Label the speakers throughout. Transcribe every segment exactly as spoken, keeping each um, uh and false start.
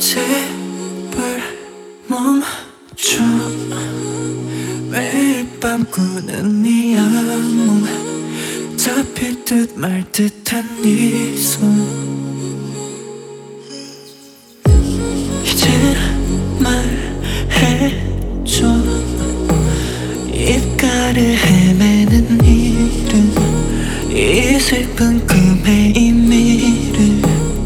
Speaker 1: 제발 멈춰. 매일 밤 꾸는 네 악몽, 잡힐 듯 말 듯한 네 손. 이젠 말해줘. 입가를 헤매는 이름, 이 슬픈 꿈의 의미를.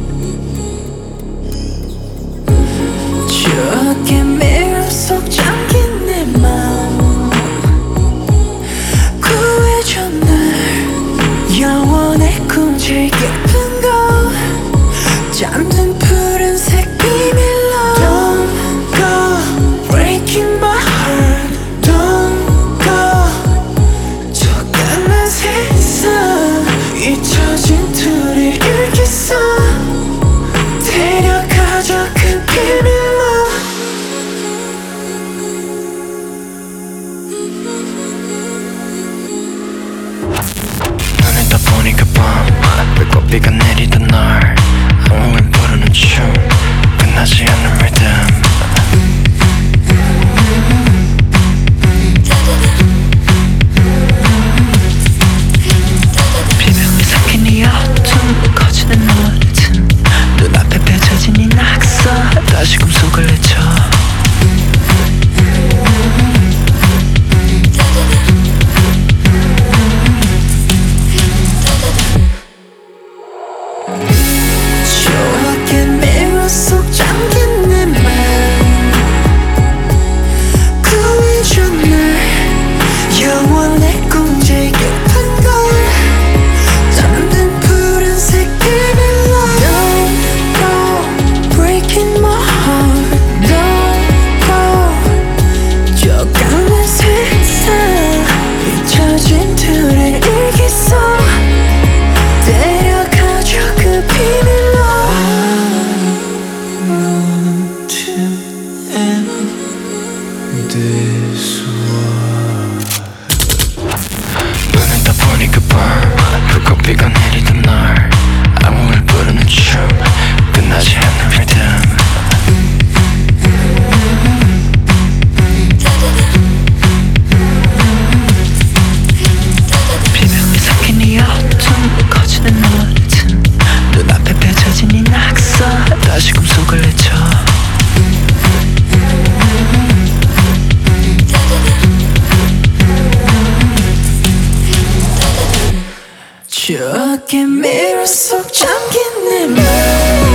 Speaker 1: 추억의 미로 속 잠긴 내 마음, 구해줘 날. 영원의 꿈 제일 깊은 곳, 잠든 푸른색 비밀로. Don't go breaking my heart, don't go. 저 까만 세상 잊혀진 둘이 일기써 데려가줘 그 비밀로. 눈을 떠보니 그 밤 불꽃비가 내리던 날, 아웅을 부르는 춤, 끝나지 않는 리듬. 비명이 섞인 이 어둠, 커지는 너의 눈앞에 펼쳐진 이 낙서, 다시 꿈속을 헤쳐. 추억의 미로 속 잠긴 내 맘, 구해줘 날. 영원의 꿈 제일 깊은 곳, 잠든 푸른색 비밀로. Don't go breaking my heart, don't go. 저 까만 세상 잊혀진 둘의 일기 속 데려가줘 그 비밀로. I want to end this war. 눈을 떠보니 그 밤 불꽃비가 내리던 날, 아웅을 부르는 춤, 끝나지 않는 리듬. 비명이 섞인 이 어둠, 커지는 너의 틈, 눈앞에 펼쳐진 이 낙서, 다시 꿈속을 헤쳐. 추억의 미로 속 잠긴 내 맘.